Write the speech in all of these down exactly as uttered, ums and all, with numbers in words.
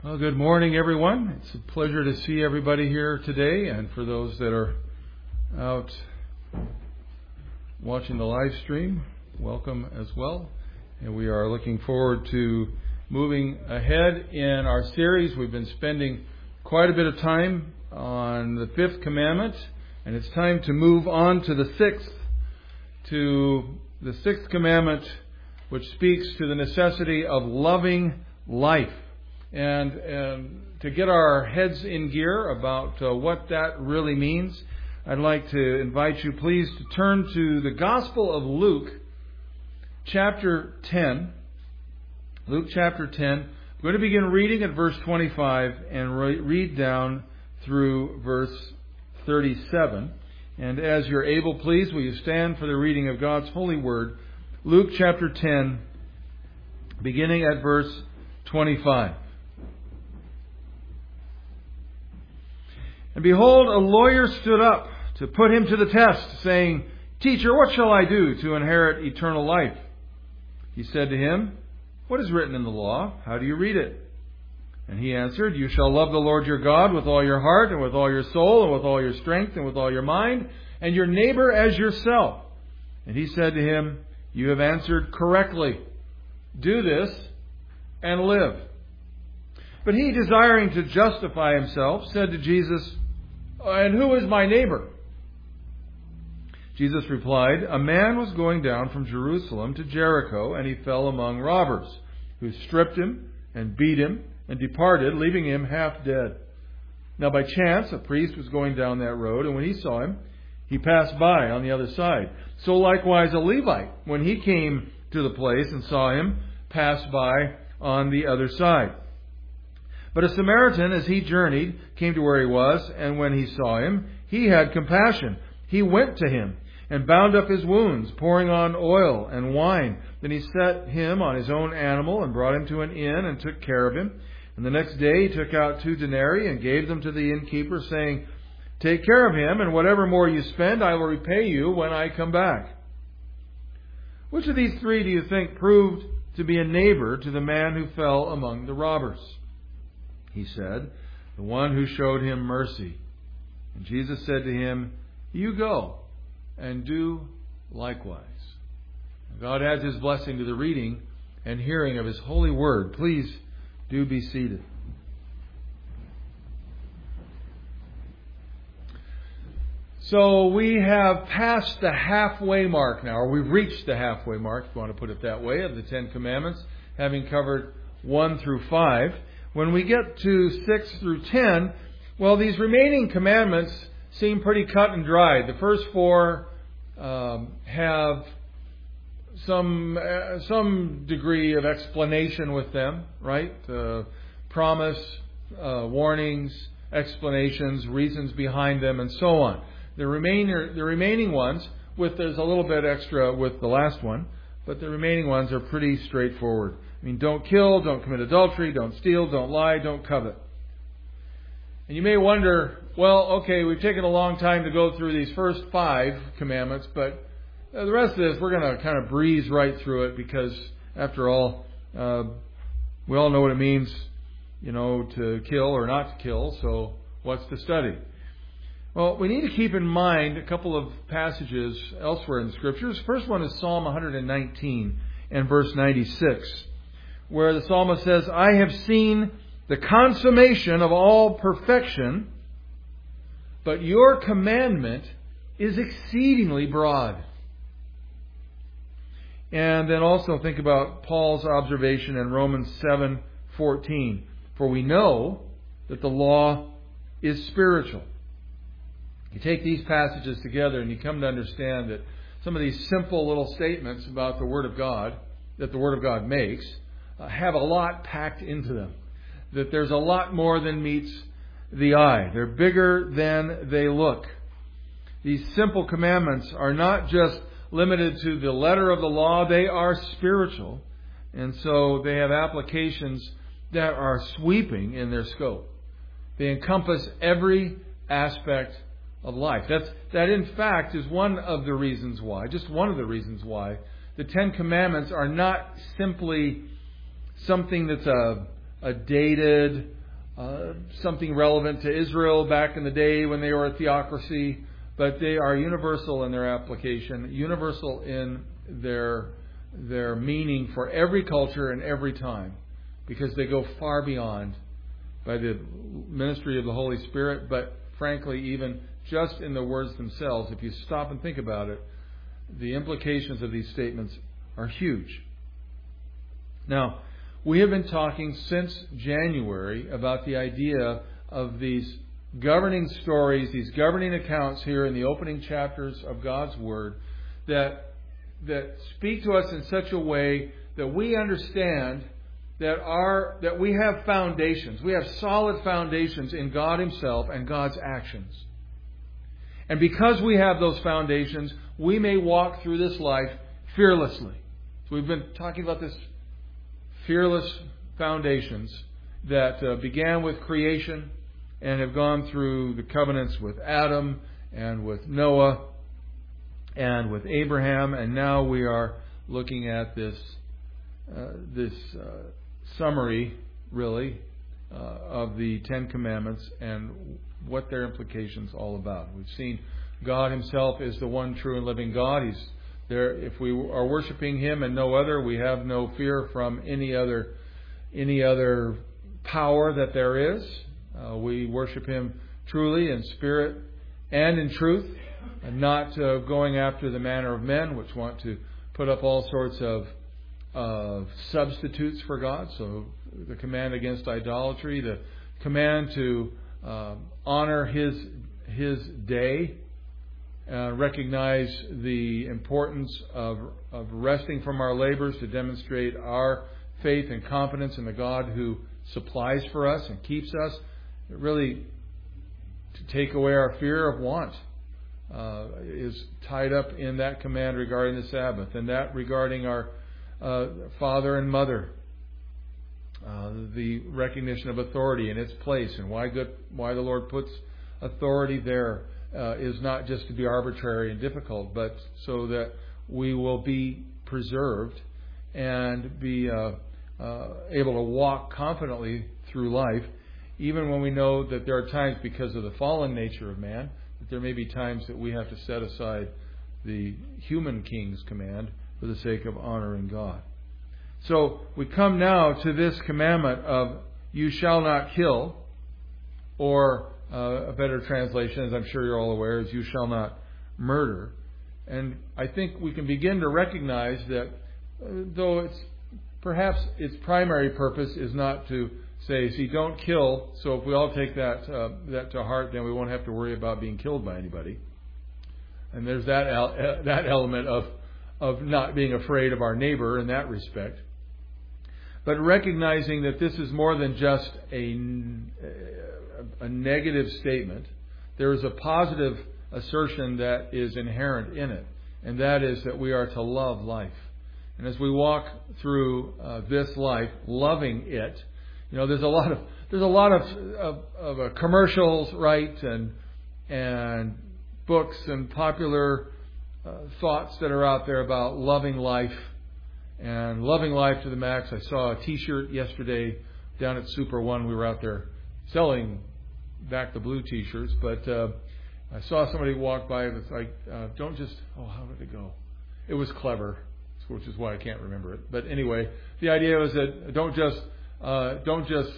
Well, good morning, everyone. It's a pleasure to see everybody here today, and for those that are out watching the live stream, welcome as well. And we are looking forward to moving ahead in our series. We've been spending quite a bit of time on the fifth commandment, and it's time to move on to the sixth, to the sixth commandment, which speaks to the necessity of loving life. And, and to get our heads in gear about uh, what that really means, I'd like to invite you, please, to turn to the Gospel of Luke, chapter ten. Luke chapter ten. I'm going to begin reading at verse twenty-five and re- read down through verse thirty-seven. And as you're able, please, will you stand for the reading of God's holy word. Luke chapter ten, beginning at verse twenty-five. And behold, a lawyer stood up to put him to the test, saying, Teacher, what shall I do to inherit eternal life? He said to him, What is written in the law? How do you read it? And he answered, You shall love the Lord your God with all your heart, and with all your soul, and with all your strength, and with all your mind, and your neighbor as yourself. And he said to him, You have answered correctly. Do this and live. But he, desiring to justify himself, said to Jesus, And who is my neighbor? Jesus replied, A man was going down from Jerusalem to Jericho, and he fell among robbers, who stripped him and beat him and departed, leaving him half dead. Now by chance a priest was going down that road, and when he saw him, he passed by on the other side. So likewise a Levite, when he came to the place and saw him, passed by on the other side. But a Samaritan, as he journeyed, came to where he was, and when he saw him, he had compassion. He went to him and bound up his wounds, pouring on oil and wine. Then he set him on his own animal and brought him to an inn and took care of him. And the next day he took out two denarii and gave them to the innkeeper, saying, Take care of him, and whatever more you spend, I will repay you when I come back. Which of these three do you think proved to be a neighbor to the man who fell among the robbers? He said, The one who showed him mercy. And Jesus said to him, You go and do likewise. God adds His blessing to the reading and hearing of His holy word. Please do be seated. So we have passed the halfway mark now, or we've reached the halfway mark, if you want to put it that way, of the Ten Commandments, having covered one through five. When we get to six through ten, well, these remaining commandments seem pretty cut and dry. The first four um, have some uh, some degree of explanation with them, right? Uh, promise, uh, warnings, explanations, reasons behind them, and so on. The remainder, the remaining ones, with there's a little bit extra with the last one, but the remaining ones are pretty straightforward. I mean, don't kill, don't commit adultery, don't steal, don't lie, don't covet. And you may wonder, well, okay, we've taken a long time to go through these first five commandments, but uh, the rest of this, we're going to kind of breeze right through it because, after all, uh, we all know what it means, you know, to kill or not to kill, so what's to study? Well, we need to keep in mind a couple of passages elsewhere in the Scriptures. The first one is Psalm one nineteen and verse ninety-six. Where the psalmist says, I have seen the consummation of all perfection, but your commandment is exceedingly broad. And then also think about Paul's observation in Romans seven fourteen. For we know that the law is spiritual. You take these passages together and you come to understand that some of these simple little statements about the Word of God, that the Word of God makes, have a lot packed into them. That there's a lot more than meets the eye. They're bigger than they look. These simple commandments are not just limited to the letter of the law. They are spiritual. And so they have applications that are sweeping in their scope. They encompass every aspect of life. That's, that in fact is one of the reasons why, just one of the reasons why, the Ten Commandments are not simply something that's a, a dated, uh, something relevant to Israel back in the day when they were a theocracy, but they are universal in their application, universal in their their meaning for every culture and every time, because they go far beyond by the ministry of the Holy Spirit, but frankly, even just in the words themselves, if you stop and think about it, the implications of these statements are huge. Now, we have been talking since January about the idea of these governing stories, these governing accounts here in the opening chapters of God's Word that that speak to us in such a way that we understand that our that we have foundations. We have solid foundations in God Himself and God's actions. And because we have those foundations, we may walk through this life fearlessly. So we've been talking about this fearless foundations that uh, began with creation and have gone through the covenants with Adam and with Noah and with Abraham, and now we are looking at this uh, this uh, summary, really, uh, of the Ten Commandments and what their implications all about. We've seen God Himself is the one true and living God. He's there. If we are worshiping Him and no other, we have no fear from any other any other power that there is. Uh, we worship Him truly in spirit and in truth, and not uh, going after the manner of men, which want to put up all sorts of of substitutes for God. So the command against idolatry, the command to uh, honor His His day, uh, recognize the importance of of resting from our labors to demonstrate our faith and confidence in the God who supplies for us and keeps us. Really, to take away our fear of want uh, is tied up in that command regarding the Sabbath, and that regarding our uh, father and mother, uh, the recognition of authority in its place, and why good, why the Lord puts authority there uh, is not just to be arbitrary and difficult, but so that we will be preserved and be uh, uh, able to walk confidently through life. Even when we know that there are times, because of the fallen nature of man, that there may be times that we have to set aside the human king's command for the sake of honoring God. So we come now to this commandment of you shall not kill, or uh, a better translation, as I'm sure you're all aware, is you shall not murder. And I think we can begin to recognize that uh, though it's perhaps its primary purpose is not to say, see, don't kill. So if we all take that uh, that to heart, then we won't have to worry about being killed by anybody. And there's that el- that element of of not being afraid of our neighbor in that respect. But recognizing that this is more than just a a negative statement. There is a positive assertion that is inherent in it, and that is that we are to love life. And as we walk through uh, this life, loving it. You know, there's a lot of there's a lot of of, of uh, commercials, right, and and books and popular uh, thoughts that are out there about loving life and loving life to the max. I saw a T-shirt yesterday down at Super One. We were out there selling Back the Blue T-shirts, but uh, I saw somebody walk by that's like, uh, "Don't just oh, how did it go?" It was clever, which is why I can't remember it. But anyway, the idea was that don't just Uh, don't just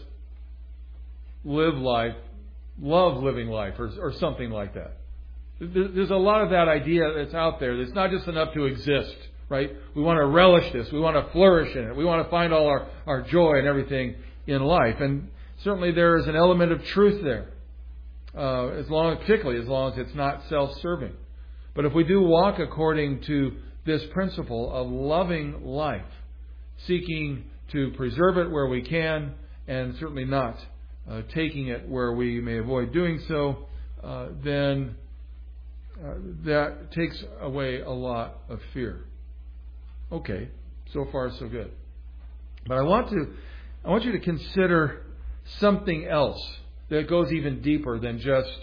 live life, love living life, or, or something like that. There's a lot of that idea that's out there. It's not just enough to exist, right? We want to relish this. We want to flourish in it. We want to find all our, our joy and everything in life. And certainly there is an element of truth there, uh, as long, particularly as long as it's not self-serving. But if we do walk according to this principle of loving life, seeking to preserve it where we can, and certainly not uh, taking it where we may avoid doing so, uh, then uh, that takes away a lot of fear. Okay, so far so good. But I want to, I want you to consider something else that goes even deeper than just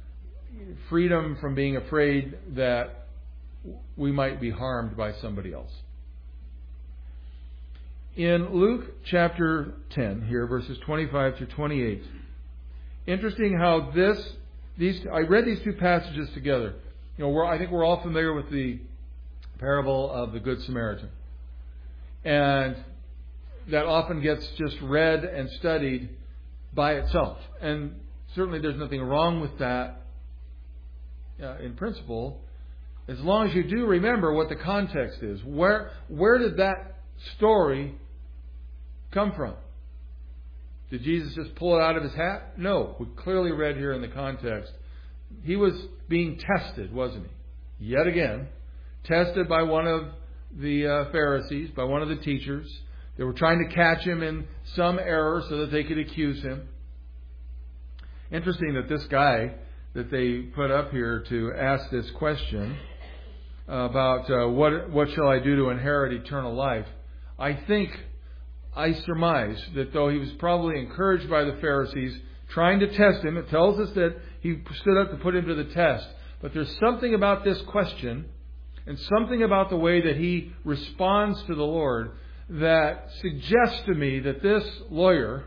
freedom from being afraid that we might be harmed by somebody else. In Luke chapter ten, here, verses twenty-five through twenty-eight, interesting how this, these, I read these two passages together. You know, we're, I think we're all familiar with the parable of the Good Samaritan. And that often gets just read and studied by itself. And certainly there's nothing wrong with that uh, in principle, as long as you do remember what the context is. Where, where did that story come from? Did Jesus just pull it out of his hat? No. We clearly read here in the context. He was being tested, wasn't he? Yet again, tested by one of the uh, Pharisees, by one of the teachers. They were trying to catch him in some error so that they could accuse him. Interesting that this guy that they put up here to ask this question about uh, what what shall I do to inherit eternal life, I think, I surmise that though he was probably encouraged by the Pharisees trying to test him, it tells us that he stood up to put him to the test. But there's something about this question and something about the way that he responds to the Lord that suggests to me that this lawyer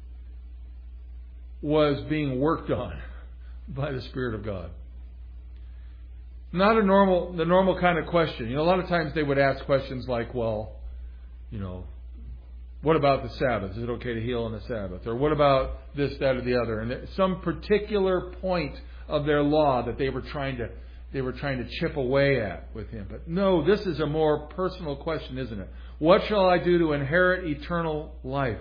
was being worked on by the Spirit of God. Not a normal, the normal kind of question. You know, a lot of times they would ask questions like, well, you know, what about the Sabbath? Is it okay to heal on the Sabbath? Or what about this, that, or the other? And some particular point of their law that they were trying to they were trying to chip away at with him. But no, this is a more personal question, isn't it? What shall I do to inherit eternal life?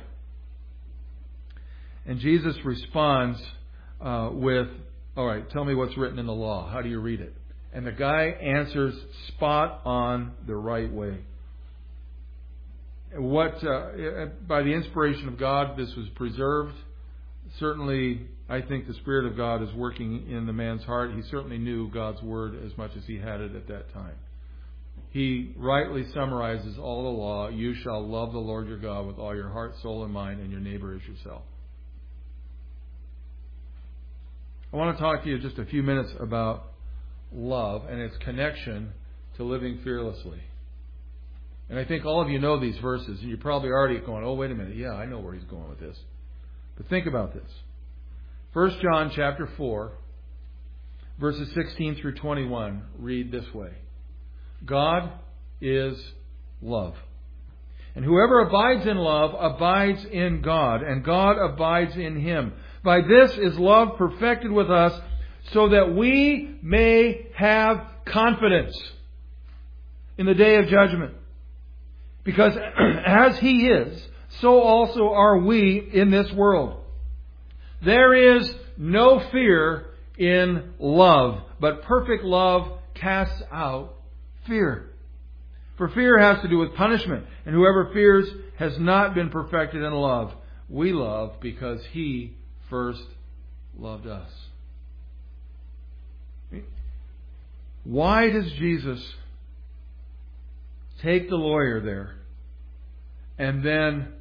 And Jesus responds uh, with, all right, tell me what's written in the law. How do you read it? And the guy answers spot on the right way. What uh, by the inspiration of God, this was preserved. Certainly, I think the Spirit of God is working in the man's heart. He certainly knew God's Word as much as he had it at that time. He rightly summarizes all the law. You shall love the Lord your God with all your heart, soul, and mind, and your neighbor as yourself. I want to talk to you just a few minutes about love and its connection to living fearlessly. And I think all of you know these verses, and you're probably already going, oh, wait a minute, yeah, I know where he's going with this. But think about this. First John chapter four, verses sixteen through twenty-one, read this way. God is love. And whoever abides in love abides in God, and God abides in him. By this is love perfected with us, so that we may have confidence in the day of judgment. Because as He is, so also are we in this world. There is no fear in love, but perfect love casts out fear. For fear has to do with punishment, and whoever fears has not been perfected in love. We love because He first loved us. Why does Jesus take the lawyer there and then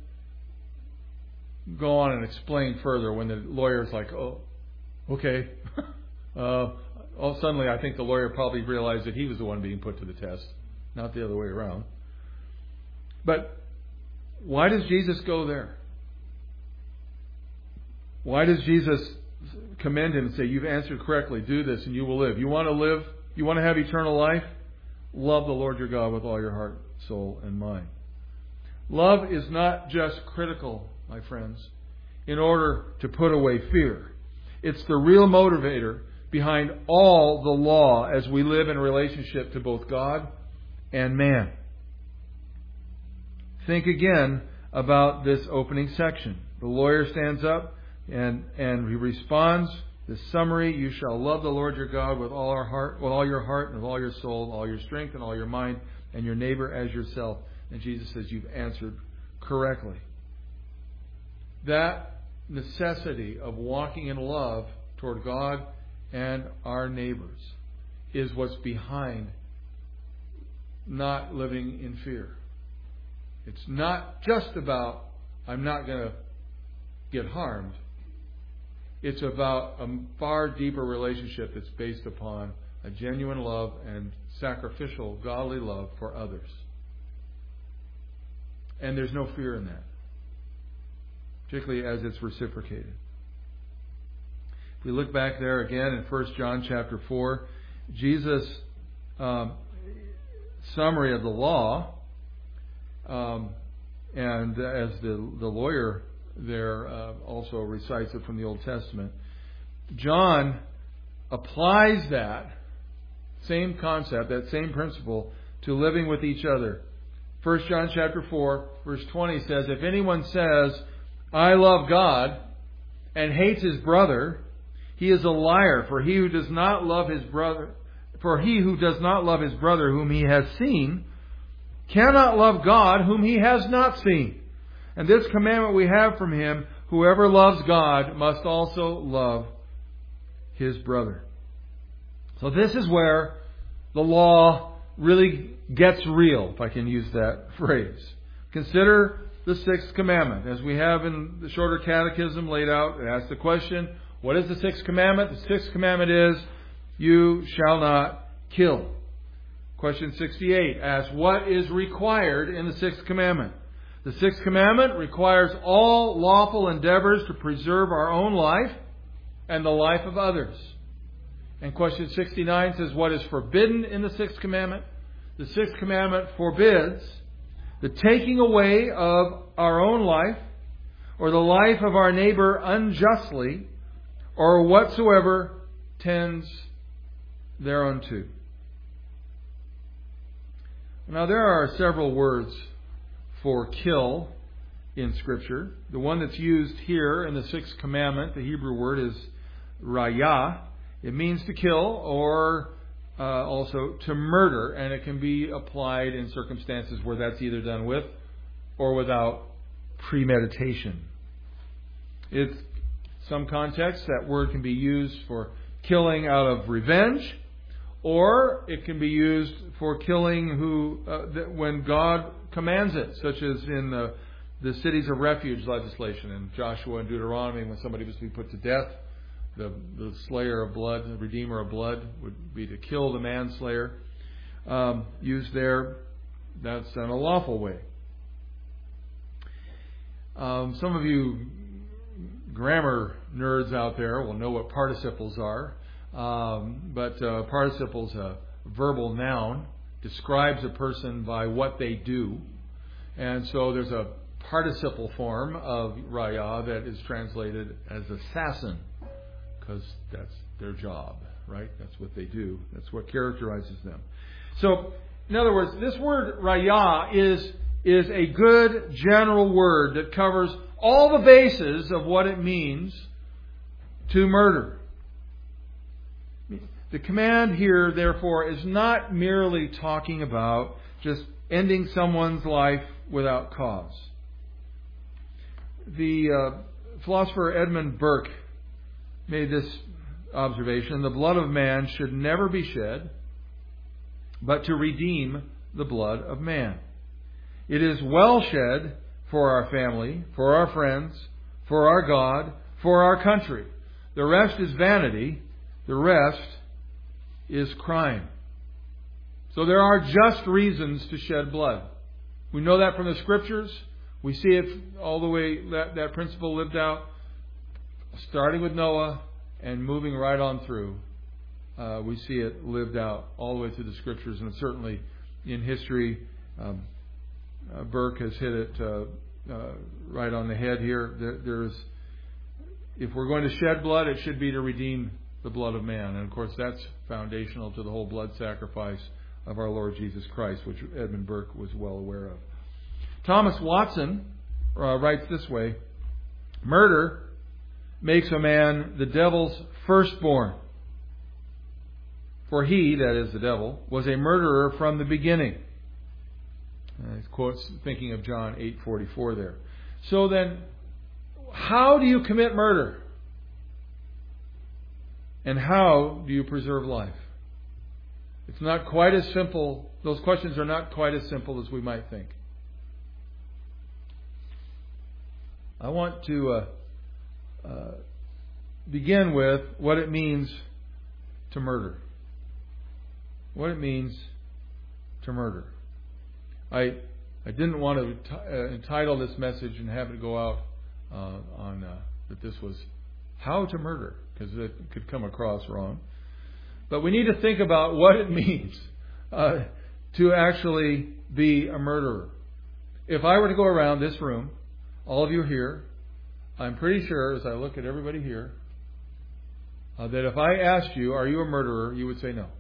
go on and explain further when the lawyer's like, oh, okay. uh, oh, suddenly I think the lawyer probably realized that he was the one being put to the test, not the other way around. But why does Jesus go there? Why does Jesus commend him and say, you've answered correctly, do this and you will live? You want to live? You want to have eternal life? Love the Lord your God with all your heart, soul, and mind. Love is not just critical, my friends, in order to put away fear. It's the real motivator behind all the law as we live in relationship to both God and man. Think again about this opening section. The lawyer stands up and, and he responds. The summary, you shall love the Lord your God with all our heart, with all your heart, and with all your soul, all your strength, and all your mind, and your neighbor as yourself. And Jesus says, you've answered correctly. That necessity of walking in love toward God and our neighbors is what's behind not living in fear. It's not just about, I'm not going to get harmed. It's about a far deeper relationship that's based upon a genuine love and sacrificial, godly love for others. And there's no fear in that, particularly as it's reciprocated. If we look back there again in First John chapter four, Jesus' um, summary of the law, um, and as the, the lawyer there uh, also recites it from the Old Testament, John applies that same concept, that same principle, to living with each other. First John chapter four, verse twenty says, if anyone says, I love God, and hates his brother, he is a liar, for he who does not love his brother, for he who does not love his brother whom he has seen, cannot love God whom he has not seen. And this commandment we have from him, whoever loves God must also love his brother. So this is where the law really gets real, if I can use that phrase. Consider the sixth commandment. As we have in the shorter catechism laid out, it asks the question, what is the sixth commandment? The sixth commandment is, you shall not kill. Question sixty-eight asks, what is required in the sixth commandment? The sixth commandment requires all lawful endeavors to preserve our own life and the life of others. And question sixty-nine says, what is forbidden in the sixth commandment? The sixth commandment forbids the taking away of our own life or the life of our neighbor unjustly or whatsoever tends thereunto. Now there are several words for kill in Scripture. The one that's used here in the sixth commandment, the Hebrew word is rayah. It means to kill or uh, also to murder, and it can be applied in circumstances where that's either done with or without premeditation. In some contexts, that word can be used for killing out of revenge, or it can be used for killing who uh, th- when God commands it, such as in the, the cities of refuge legislation in Joshua and Deuteronomy, when somebody was to be put to death. The, the slayer of blood, the redeemer of blood, would be to kill the manslayer. Um, used there, that's in a lawful way. Um, some of you grammar nerds out there will know what participles are. Um, but uh, participles, a verbal noun, describes a person by what they do. And so there's a participle form of rayah that is translated as assassin, because that's their job, right? That's what they do. That's what characterizes them. So, in other words, this word rayah is, is a good general word that covers all the bases of what it means to murder. The command here, therefore, is not merely talking about just ending someone's life without cause. The uh, philosopher Edmund Burke made this observation: the blood of man should never be shed, but to redeem the blood of man. It is well shed for our family, for our friends, for our God, for our country. The rest is vanity. The rest is crime. So there are just reasons to shed blood. We know that from the Scriptures. We see it all the way, that, that principle lived out, starting with Noah and moving right on through. Uh, we see it lived out all the way through the Scriptures, and certainly in history. Um, uh, Burke has hit it uh, uh, right on the head here. There, there's, if we're going to shed blood, it should be to redeem the blood of man. And of course, that's foundational to the whole blood sacrifice of our Lord Jesus Christ, which Edmund Burke was well aware of. Thomas Watson uh, writes this way: murder makes a man the devil's firstborn. For he, that is the devil, was a murderer from the beginning. Uh, he quotes, thinking of John eight forty-four there. So then, how do you commit murder? And how do you preserve life? It's not quite as simple. Those questions are not quite as simple as we might think. I want to uh, uh, begin with what it means to murder. What it means to murder. I I didn't want to t- uh, entitle this message and have it go out uh, on uh, that this was how to murder, because it could come across wrong. But we need to think about what it means uh, to actually be a murderer. If I were to go around this room, all of you here, I'm pretty sure, as I look at everybody here, uh, that if I asked you, are you a murderer, you would say no.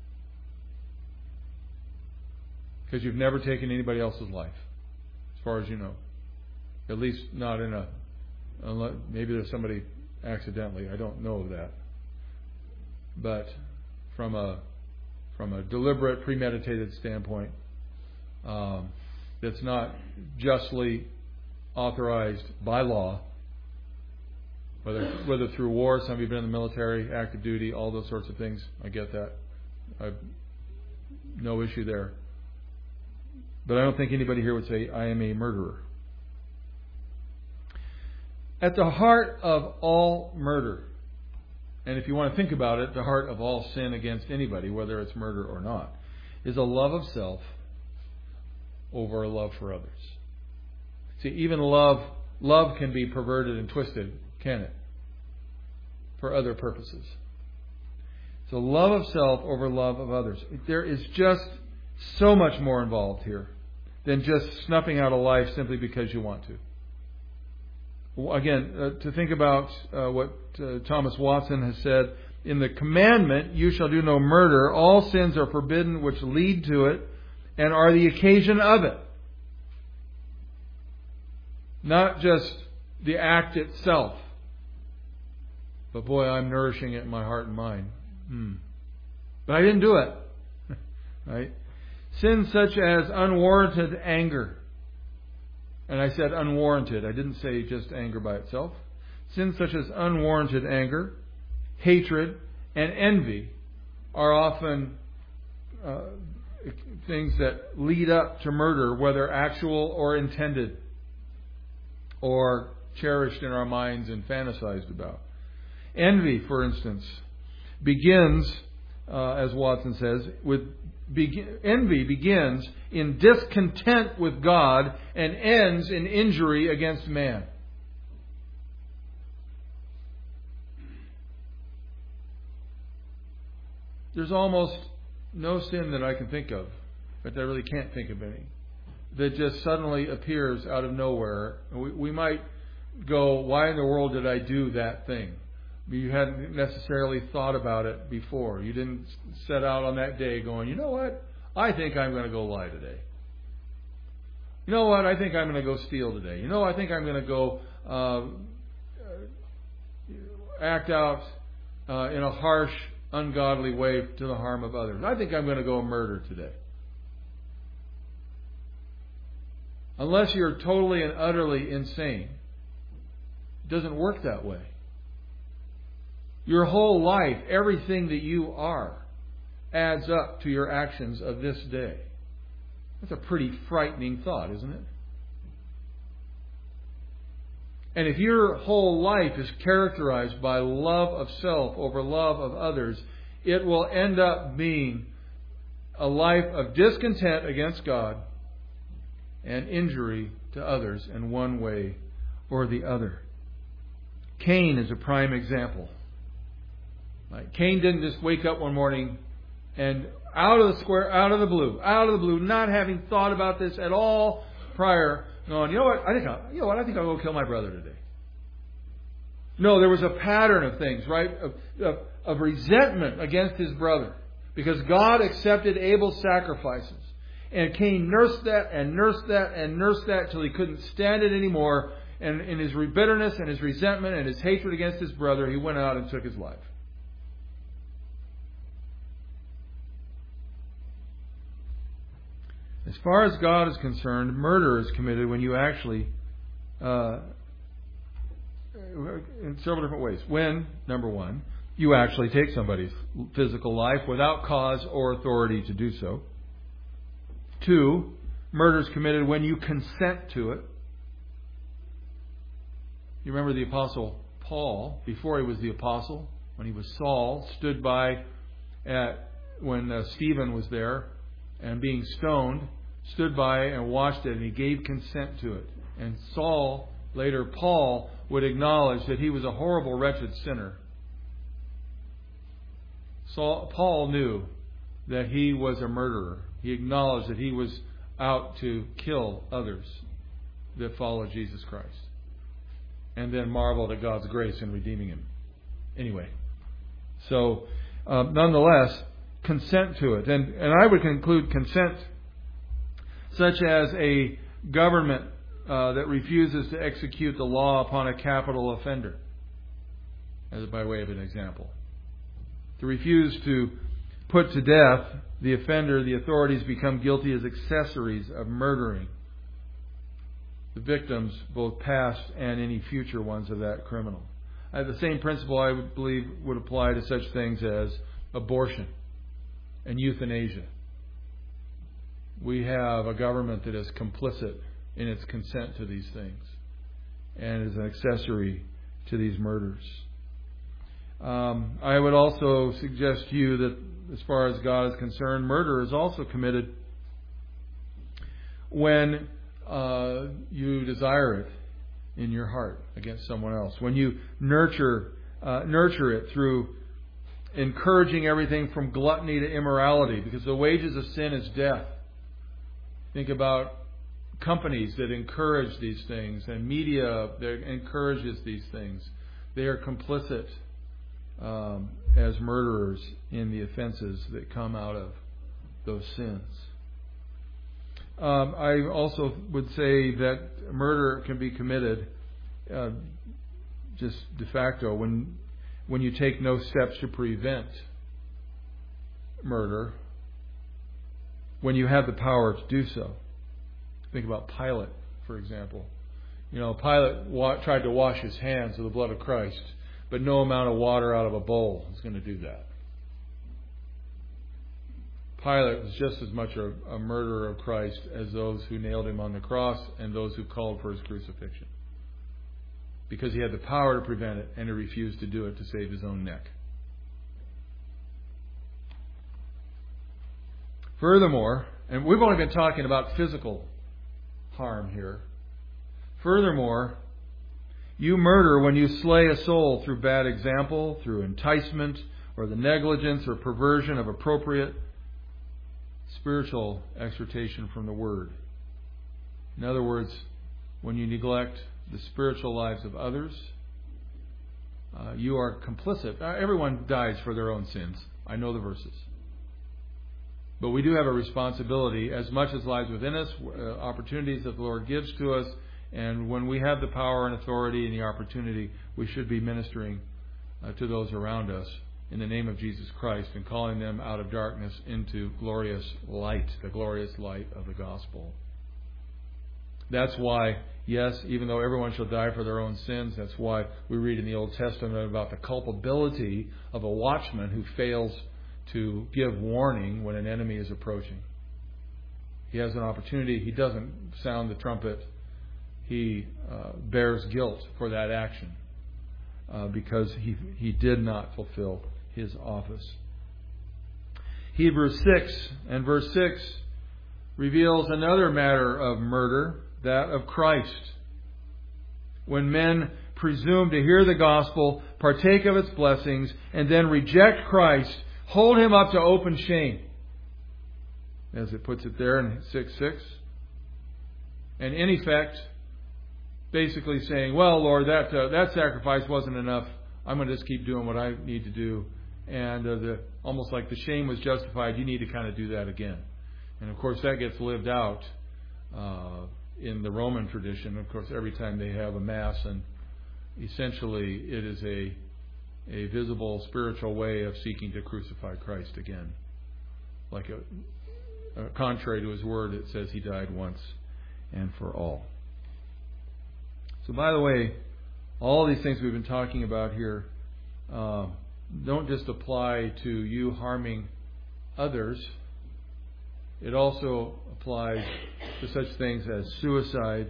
Because you've never taken anybody else's life, as far as you know. At least not in a... Unless, maybe there's somebody accidentally. I don't know of that. But from a from a deliberate, premeditated standpoint, um, that's not justly authorized by law, whether whether through war, some of you have been in the military, active duty, all those sorts of things. I get that. I've no issue there. But I don't think anybody here would say, I am a murderer. At the heart of all murder, and if you want to think about it, the heart of all sin against anybody, whether it's murder or not, is a love of self over a love for others. See, even love, love can be perverted and twisted, can it? For other purposes. So love of self over love of others. There is just so much more involved here than just snuffing out a life simply because you want to. Again, uh, to think about uh, what uh, Thomas Watson has said, in the commandment, you shall do no murder, all sins are forbidden which lead to it and are the occasion of it. Not just the act itself. But boy, I'm nourishing it in my heart and mind. Hmm. But I didn't do it. Right? Sins such as unwarranted anger. And I said unwarranted. I didn't say just anger by itself. Sins such as unwarranted anger, hatred, and envy are often uh, things that lead up to murder, whether actual or intended, or cherished in our minds and fantasized about. Envy, for instance, begins, uh, as Watson says, with Be- envy begins in discontent with God and ends in injury against man. There's almost no sin that I can think of, but I really can't think of any, that just suddenly appears out of nowhere. We, we might go, why in the world did I do that thing? You hadn't necessarily thought about it before. You didn't set out on that day going, you know what? I think I'm going to go lie today. You know what? I think I'm going to go steal today. You know, I think I'm going to go uh, act out uh, in a harsh, ungodly way to the harm of others. I think I'm going to go murder today. Unless you're totally and utterly insane, it doesn't work that way. Your whole life, everything that you are, adds up to your actions of this day. That's a pretty frightening thought, isn't it? And if your whole life is characterized by love of self over love of others, it will end up being a life of discontent against God and injury to others in one way or the other. Cain is a prime example. Right? Cain didn't just wake up one morning and out of the square, out of the blue, out of the blue, not having thought about this at all prior, going, you know what, I think I'll, you know what, I think I'll go kill my brother today. No, there was a pattern of things, right, of, of, of resentment against his brother, because God accepted Abel's sacrifices, and Cain nursed that and nursed that and nursed that till he couldn't stand it anymore, and in his bitterness and his resentment and his hatred against his brother, he went out and took his life. As far as God is concerned, murder is committed when you actually, uh, in several different ways. When, number one, you actually take somebody's physical life without cause or authority to do so. Two, murder is committed when you consent to it. You remember the Apostle Paul, before he was the Apostle, when he was Saul, stood by at when uh, Stephen was there and being stoned, stood by and watched it, and he gave consent to it. And Saul, later Paul, would acknowledge that he was a horrible, wretched sinner. Saul, Paul knew that he was a murderer. He acknowledged that he was out to kill others that followed Jesus Christ. And then marveled at God's grace in redeeming him. Anyway, so uh, nonetheless, consent to it. And, and I would conclude consent such as a government uh, that refuses to execute the law upon a capital offender, as by way of an example. To refuse to put to death the offender, the authorities become guilty as accessories of murdering the victims, both past and any future ones of that criminal. Uh, the same principle, I would believe, would apply to such things as abortion and euthanasia. We have a government that is complicit in its consent to these things and is an accessory to these murders. Um, I would also suggest to you that as far as God is concerned, murder is also committed when uh, you desire it in your heart against someone else. When you nurture uh, nurture it through encouraging everything from gluttony to immorality, because the wages of sin is death. Think about companies that encourage these things and media that encourages these things. They are complicit um, as murderers in the offenses that come out of those sins. Um, I also would say that murder can be committed uh, just de facto when when you take no steps to prevent murder, when you have the power to do so. Think about Pilate, for example. You know, Pilate wa- tried to wash his hands with the blood of Christ, but no amount of water out of a bowl is going to do that. Pilate was just as much a, a murderer of Christ as those who nailed him on the cross and those who called for his crucifixion, because he had the power to prevent it and he refused to do it to save his own neck. Furthermore, and we've only been talking about physical harm here. Furthermore, you murder when you slay a soul through bad example, through enticement, or the negligence or perversion of appropriate spiritual exhortation from the Word. In other words, when you neglect the spiritual lives of others, uh, you are complicit. Uh, everyone dies for their own sins. I know the verses. But we do have a responsibility, as much as lies within us, uh, opportunities that the Lord gives to us, and when we have the power and authority and the opportunity, we should be ministering uh, to those around us in the name of Jesus Christ and calling them out of darkness into glorious light, the glorious light of the gospel. That's why, yes, even though everyone shall die for their own sins, that's why we read in the Old Testament about the culpability of a watchman who fails to give warning when an enemy is approaching. He has an opportunity. He doesn't sound the trumpet. He uh, bears guilt for that action uh, because he, he did not fulfill his office. Hebrews six and verse six reveals another matter of murder, that of Christ. When men presume to hear the gospel, partake of its blessings, and then reject Christ, hold him up to open shame, as it puts it there in six six. And in effect, basically saying, well, Lord, that uh, that sacrifice wasn't enough. I'm going to just keep doing what I need to do. And uh, the almost like the shame was justified. You need to kind of do that again. And of course, that gets lived out uh, in the Roman tradition. Of course, every time they have a Mass, and essentially it is a a visible spiritual way of seeking to crucify Christ again. Like a, a contrary to his word, it says he died once and for all. So by the way, all these things we've been talking about here uh, don't just apply to you harming others. It also applies to such things as suicide,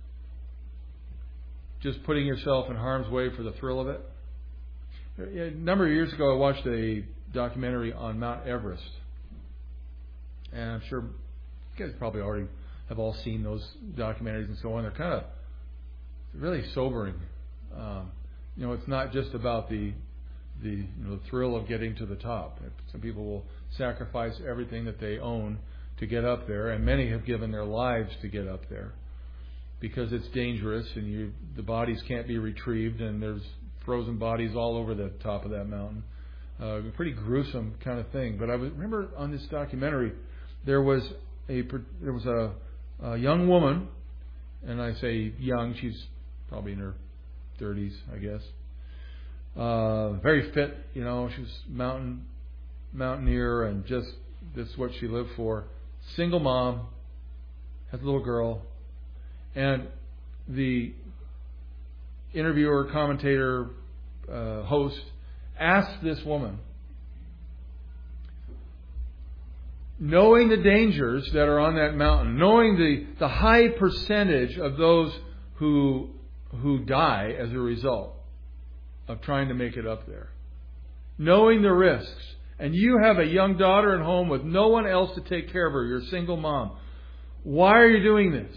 just putting yourself in harm's way for the thrill of it. A number of years ago, I watched a documentary on Mount Everest. And I'm sure You guys probably already have all seen those documentaries and so on. They're kind of really sobering. Um, you know, it's not just about the the you know, the thrill of getting to the top. Some people will sacrifice everything that they own to get up there, and many have given their lives to get up there because it's dangerous and you the bodies can't be retrieved, and there's frozen bodies all over the top of that mountain. Uh, a pretty gruesome kind of thing. But I was, remember on this documentary, there was a there was a, a young woman, and I say young, she's probably in her thirties, I guess. Uh, very fit, you know, she was mountain mountaineer, and just this is what she lived for. Single mom, has a little girl, and the interviewer, commentator, uh, host asked this woman, knowing the dangers that are on that mountain, knowing the, the high percentage of those who who die as a result of trying to make it up there, knowing the risks, and you have a young daughter at home with no one else to take care of her, you're a single mom, why are you doing this?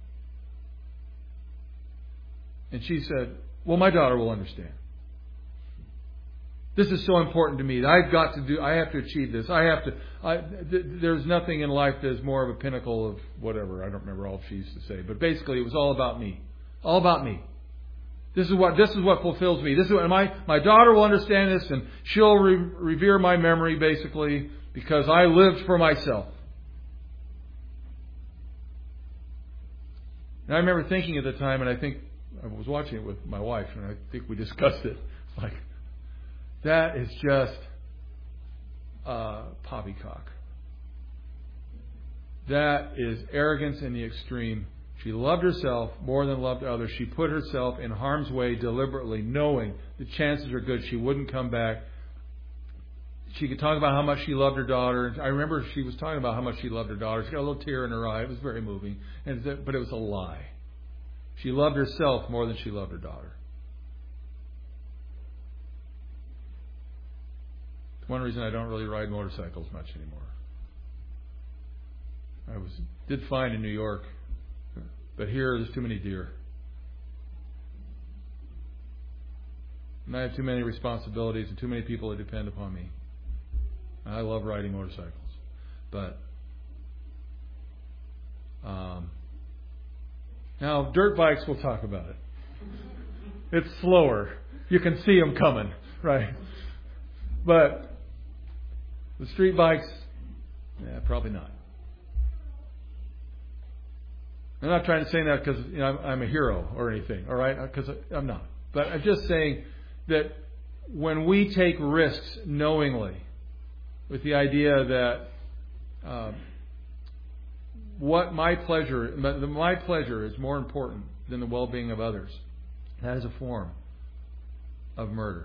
And she said, well, my daughter will understand. This is so important to me. I've got to do. I have to achieve this. I have to. I, th- there's nothing in life that's more of a pinnacle of whatever. I don't remember all she used to say, but basically, it was all about me. All about me. This is what. This is what fulfills me. This is what my my daughter will understand this, and she'll re- revere my memory, basically, because I lived for myself. And I remember thinking at the time, and I think I was watching it with my wife, and I think we discussed it. Like, that is just uh, poppycock. That is arrogance in the extreme. She loved herself more than loved others. She put herself in harm's way deliberately, knowing the chances are good she wouldn't come back. She could talk about how much she loved her daughter. I remember she was talking about how much she loved her daughter. She got a little tear in her eye. It was very moving, and but it was a lie. She loved herself more than she loved her daughter. One reason I don't really ride motorcycles much anymore. I was did fine in New York, but here there's too many deer. And I have too many responsibilities and too many people that depend upon me. And I love riding motorcycles. But um, now dirt bikes, we'll talk about it. It's slower. You can see them coming, right? But the street bikes, yeah, probably not. I'm not trying to say that because you know, I'm, I'm a hero or anything, all right? Because I'm not. But I'm just saying that when we take risks knowingly, with the idea that um, what my pleasure, my pleasure is more important than the well-being of others, that is a form of murder.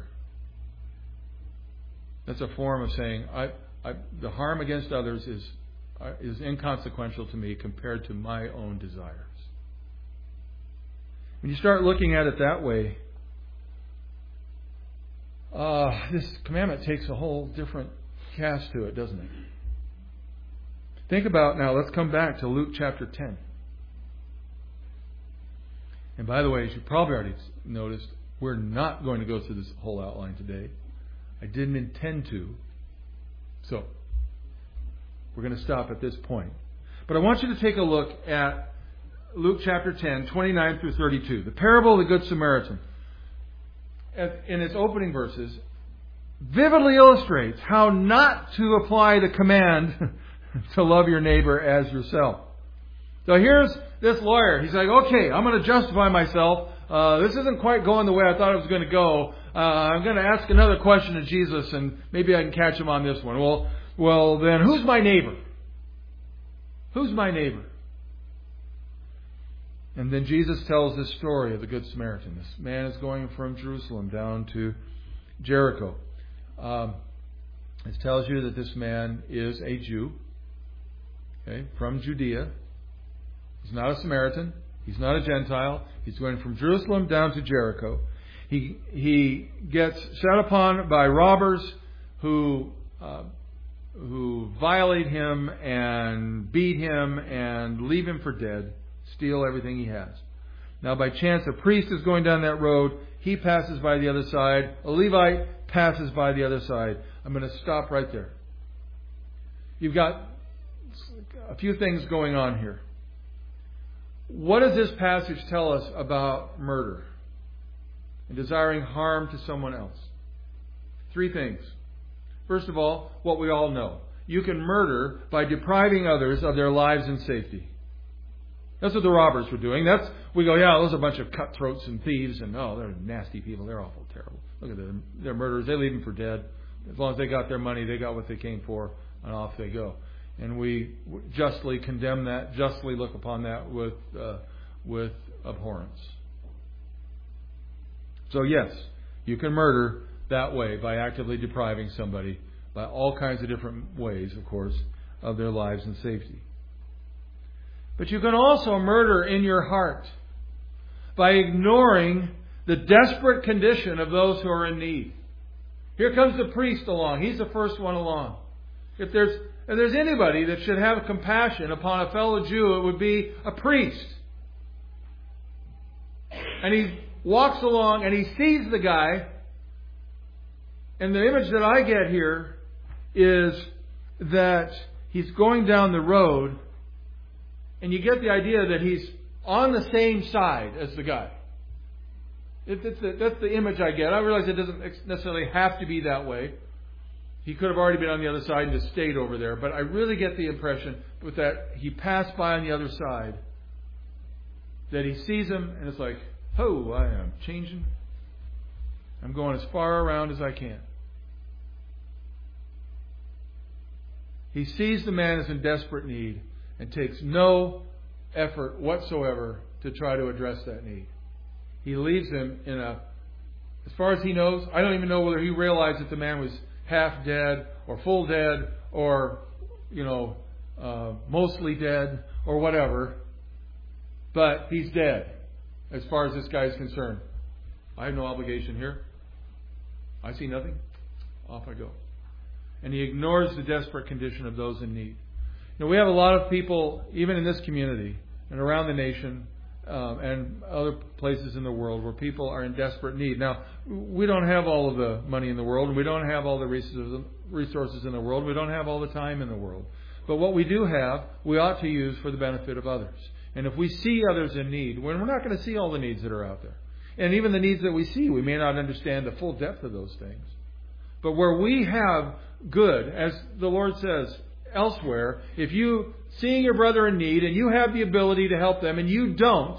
That's a form of saying I, I, the harm against others is uh, is inconsequential to me compared to my own desires. When you start looking at it that way, uh, this commandment takes a whole different cast to it, doesn't it? Think about now. Let's come back to Luke chapter ten. And by the way, as you probably already noticed, we're not going to go through this whole outline today. I didn't intend to. So, we're going to stop at this point. But I want you to take a look at Luke chapter ten, twenty-nine through thirty-two. The parable of the Good Samaritan. In its opening verses, vividly illustrates how not to apply the command to love your neighbor as yourself. So here's this lawyer. He's like, okay, I'm going to justify myself. Uh, this isn't quite going the way I thought it was going to go. Uh, I'm going to ask another question of Jesus, and maybe I can catch him on this one. Well, well, then who's my neighbor? Who's my neighbor? And then Jesus tells this story of the Good Samaritan. This man is going from Jerusalem down to Jericho. Um, it tells you that this man is a Jew, okay, from Judea. He's not a Samaritan. He's not a Gentile. He's going from Jerusalem down to Jericho. He he gets set upon by robbers who uh, who violate him and beat him and leave him for dead, steal everything he has. Now, by chance, a priest is going down that road. He passes by the other side. A Levite passes by the other side. I'm going to stop right there. You've got a few things going on here. What does this passage tell us about murder and desiring harm to someone else? Three things. First of all, what we all know. You can murder by depriving others of their lives and safety. That's what the robbers were doing. That's we go, yeah, those are a bunch of cutthroats and thieves, and oh, they're nasty people. They're awful, terrible. Look at them. They're murderers. They leave them for dead. As long as they got their money, they got what they came for, and off they go. And we justly condemn that, justly look upon that with uh, with abhorrence. So yes, you can murder that way by actively depriving somebody by all kinds of different ways, of course, of their lives and safety. But you can also murder in your heart by ignoring the desperate condition of those who are in need. Here comes the priest along. He's the first one along. If there's, if there's anybody that should have compassion upon a fellow Jew, it would be a priest. And he walks along and he sees the guy. And the image that I get here is that he's going down the road, and you get the idea that he's on the same side as the guy. It, it's the, that's the image I get. I realize it doesn't necessarily have to be that way. He could have already been on the other side and just stayed over there. But I really get the impression with that he passed by on the other side, that he sees him and it's like, oh, I am changing. I'm going as far around as I can. He sees the man is in desperate need and takes no effort whatsoever to try to address that need. He leaves him in a, as far as he knows, I don't even know whether he realized that the man was half dead or full dead or, you know, uh, mostly dead or whatever. But he's dead as far as this guy is concerned. I have no obligation here. I see nothing. Off I go. And he ignores the desperate condition of those in need. You know, we have a lot of people, even in this community and around the nation um, and other places in the world, where people are in desperate need. Now, we don't have all of the money in the world, and we don't have all the resources in the world. We don't have all the time in the world. But what we do have, we ought to use for the benefit of others. And if we see others in need, when we're not going to see all the needs that are out there. And even the needs that we see, we may not understand the full depth of those things. But where we have good, as the Lord says elsewhere, if you, seeing your brother in need and you have the ability to help them and you don't,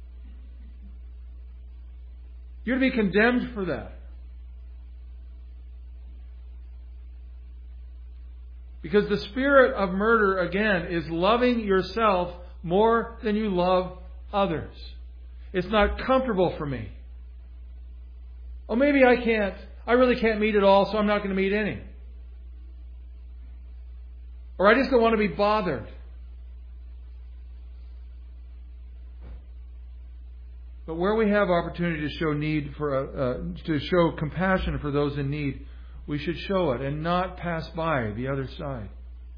you're to be condemned for that. Because the spirit of murder, again, is loving yourself more than you love others. It's not comfortable for me. Oh, maybe I can't. I really can't meet it all, so I'm not going to meet any. Or I just don't want to be bothered. But where we have opportunity to show need for, uh, to show compassion for those in need, we should show it and not pass by the other side.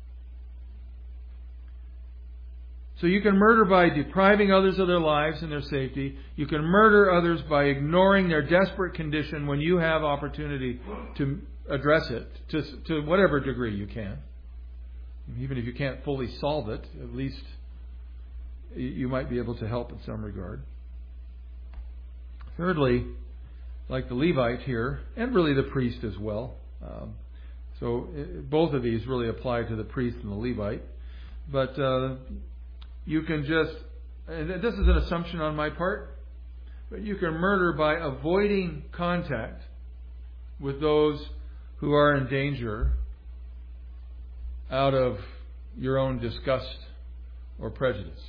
So you can murder by depriving others of their lives and their safety. You can murder others by ignoring their desperate condition when you have opportunity to address it to, to whatever degree you can. Even if you can't fully solve it, at least you might be able to help in some regard. Thirdly, like the Levite here, and really the priest as well. Um, so both of these really apply to the priest and the Levite. But uh, you can just, and this is an assumption on my part, but you can murder by avoiding contact with those who are in danger out of your own disgust or prejudice.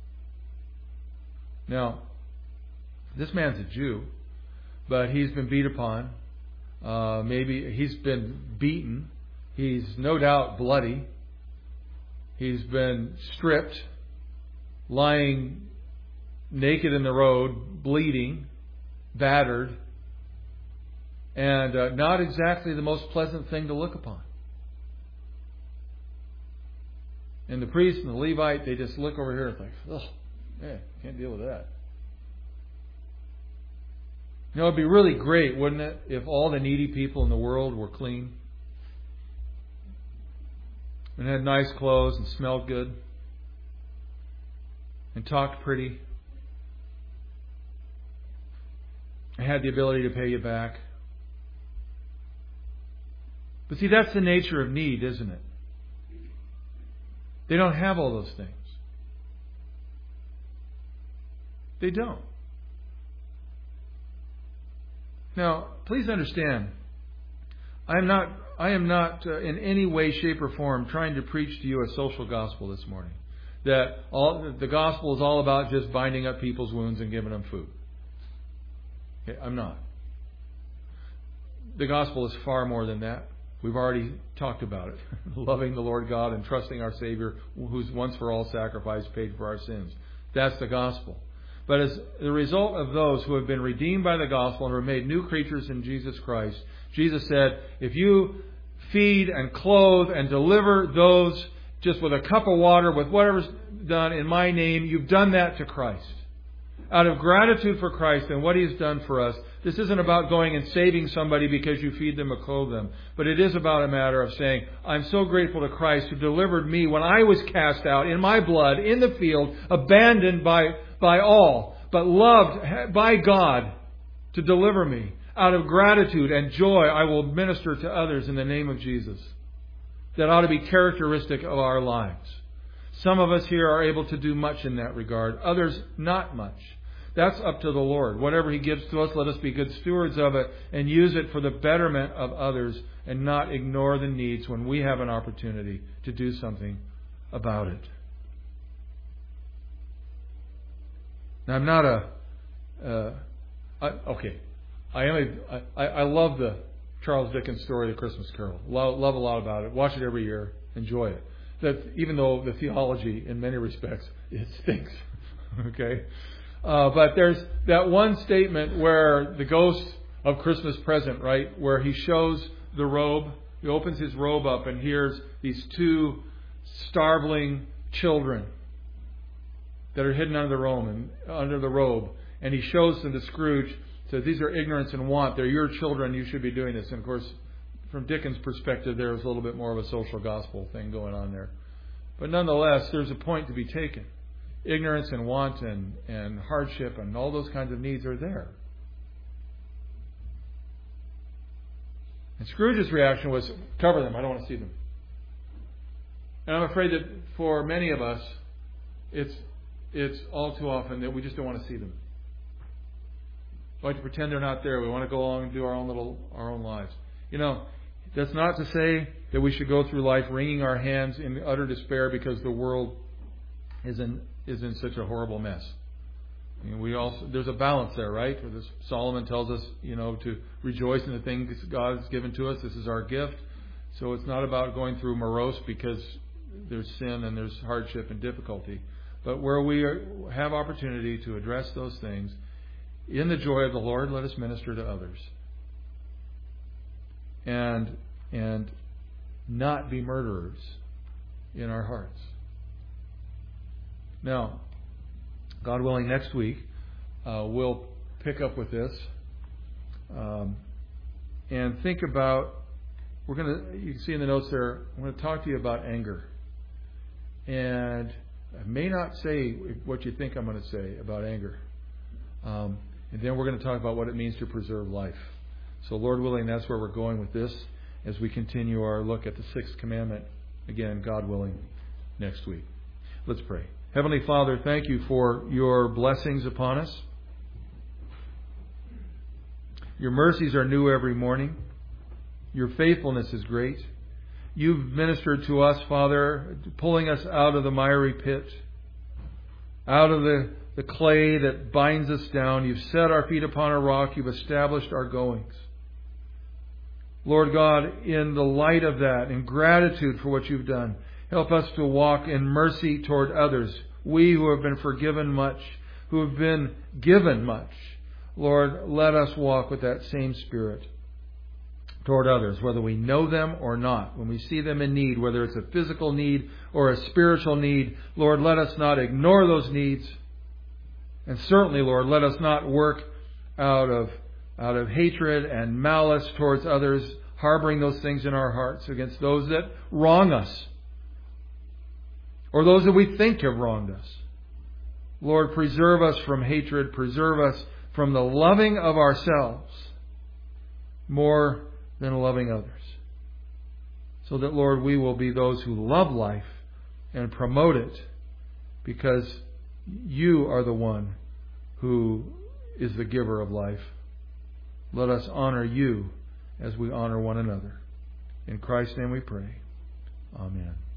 Now, this man's a Jew, but he's been beat upon. Uh, maybe he's been beaten. He's no doubt bloody. He's been stripped, lying naked in the road, bleeding, battered, and uh, not exactly the most pleasant thing to look upon. And the priest and the Levite, they just look over here and think, oh, man, can't deal with that. You know, it'd be really great, wouldn't it, if all the needy people in the world were clean and had nice clothes and smelled good and talked pretty and had the ability to pay you back. But see, that's the nature of need, isn't it? They don't have all those things. They don't. Now, please understand, I am not, I am not uh, in any way, shape, or form trying to preach to you a social gospel this morning. That all the gospel is all about just binding up people's wounds and giving them food. Okay, I'm not. The gospel is far more than that. We've already talked about it. Loving the Lord God and trusting our Savior, who's once for all sacrificed, paid for our sins. That's the gospel. But as the result of those who have been redeemed by the gospel and are made new creatures in Jesus Christ, Jesus said, if you feed and clothe and deliver those just with a cup of water, with whatever's done in my name, you've done that to Christ. Out of gratitude for Christ and what He's done for us, this isn't about going and saving somebody because you feed them or clothe them. But it is about a matter of saying, I'm so grateful to Christ who delivered me when I was cast out in my blood, in the field, abandoned by, by all, but loved by God to deliver me. Out of gratitude and joy, I will minister to others in the name of Jesus. That ought to be characteristic of our lives. Some of us here are able to do much in that regard. Others, not much. That's up to the Lord. Whatever He gives to us, let us be good stewards of it and use it for the betterment of others and not ignore the needs when we have an opportunity to do something about it. Now, I'm not a... Uh, I, okay. I am a... I, I love the Charles Dickens story, The Christmas Carol. Love, love a lot about it. Watch it every year. Enjoy it. That even though the theology, in many respects, it stinks. Okay? Uh, but there's that one statement where the ghost of Christmas Present, right, where he shows the robe. He opens his robe up and hears these two starveling children that are hidden under the robe, and, under the robe. And he shows them to Scrooge, says, these are ignorance and want. They're your children. You should be doing this. And of course, from Dickens' perspective, there was a little bit more of a social gospel thing going on there. But nonetheless, there's a point to be taken. Ignorance and want and, and hardship and all those kinds of needs are there. And Scrooge's reaction was, cover them, I don't want to see them. And I'm afraid that for many of us, it's it's all too often that we just don't want to see them. We like to pretend they're not there. We want to go along and do our own little our own lives. You know, that's not to say that we should go through life wringing our hands in utter despair because the world is in is in such a horrible mess. I mean, we also there's a balance there, right? Where this, Solomon tells us, you know, to rejoice in the things God has given to us. This is our gift. So it's not about going through morose because there's sin and there's hardship and difficulty, but where we are, have opportunity to address those things in the joy of the Lord, let us minister to others, and and not be murderers in our hearts. Now, God willing, next week uh, we'll pick up with this um, and think about. We're going to. You can see in the notes there. I'm going to talk to you about anger, and I may not say what you think I'm going to say about anger. Um, and then we're going to talk about what it means to preserve life. So, Lord willing, that's where we're going with this as we continue our look at the sixth commandment. Again, God willing, next week. Let's pray. Heavenly Father, thank you for your blessings upon us. Your mercies are new every morning. Your faithfulness is great. You've ministered to us, Father, pulling us out of the miry pit, out of the, the clay that binds us down. You've set our feet upon a rock. You've established our goings. Lord God, in the light of that, in gratitude for what you've done, help us to walk in mercy toward others. We who have been forgiven much, who have been given much. Lord, let us walk with that same spirit. toward others, whether we know them or not. When we see them in need, whether it's a physical need or a spiritual need, Lord, let us not ignore those needs. And certainly, Lord, let us not work out of, out of hatred and malice towards others, harboring those things in our hearts against those that wrong us, or those that we think have wronged us. Lord, preserve us from hatred, preserve us from the loving of ourselves more than loving others. So that, Lord, we will be those who love life and promote it, because You are the one who is the giver of life. Let us honor You as we honor one another. In Christ's name we pray. Amen.